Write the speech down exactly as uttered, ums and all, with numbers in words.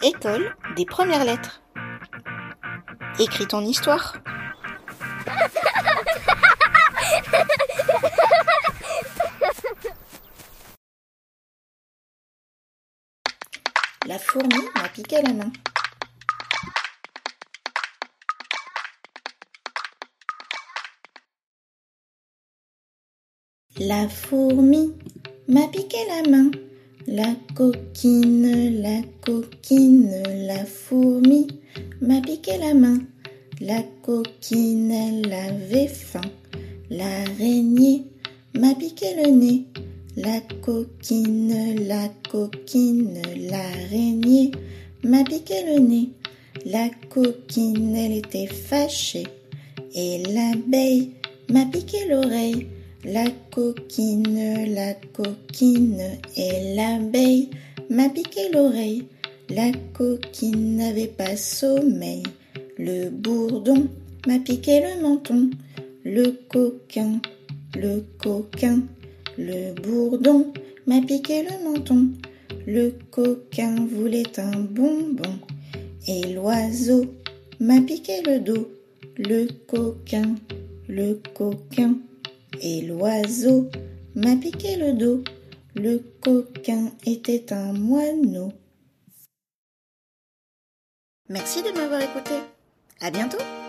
École des premières lettres. Écris ton histoire. La fourmi m'a piqué la main. La fourmi m'a piqué la main. La coquine, la coquine, la fourmi m'a piqué la main. La coquine, elle avait faim. L'araignée m'a piqué le nez. La coquine, la coquine, l'araignée m'a piqué le nez. La coquine, elle était fâchée. Et l'abeille m'a piqué l'oreille. La coquine, la coquine et l'abeille m'a piqué l'oreille. La coquine n'avait pas sommeil. Le bourdon m'a piqué le menton. Le coquin, le coquin, le bourdon m'a piqué le menton. Le coquin voulait un bonbon. Et l'oiseau m'a piqué le dos. Le coquin, le coquin et l'oiseau m'a piqué le dos. Le coquin était un moineau. Merci de m'avoir écouté. À bientôt.